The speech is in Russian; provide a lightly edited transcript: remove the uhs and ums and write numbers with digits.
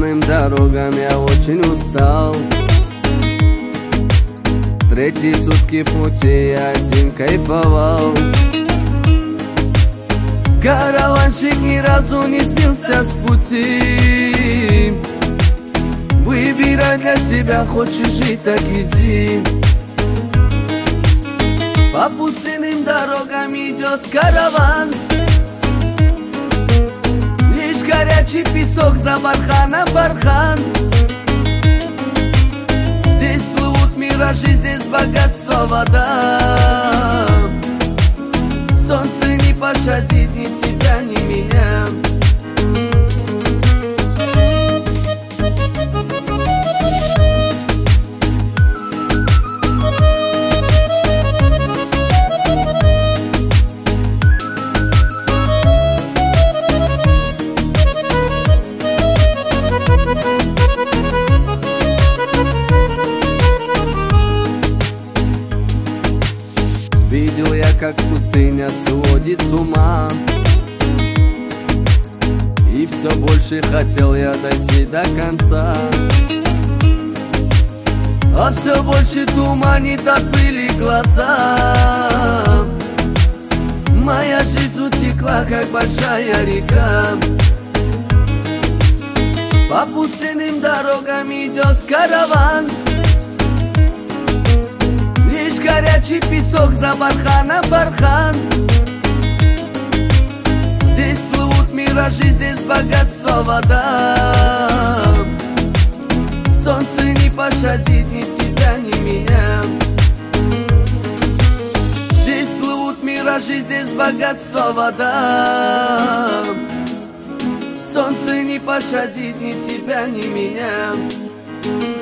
пустынным дорогам я очень устал. Третьи сутки пути я один кайфовал. Караванщик ни разу не сбился с пути. Выбирай для себя, хочешь жить, так иди. По пустынным дорогам идет караван. Лишь горячий песок за барханом бархан. Здесь плывут миражи, здесь богатство, вода. Солнце не пощадит ни тебя, ни меня. Видел я, как пустыня сводит с ума, и все больше хотел я дойти до конца. А все больше туманит от пыли глаза. Моя жизнь утекла, как большая река. По пустынным дорогам идет караван. Лишь горячий песок за барханом бархан. Здесь плывут миражи, здесь богатство, вода. Солнце не пощадит ни тебя, ни меня. Здесь плывут миражи, здесь богатство, вода. Солнце не пощадит ни тебя, ни меня.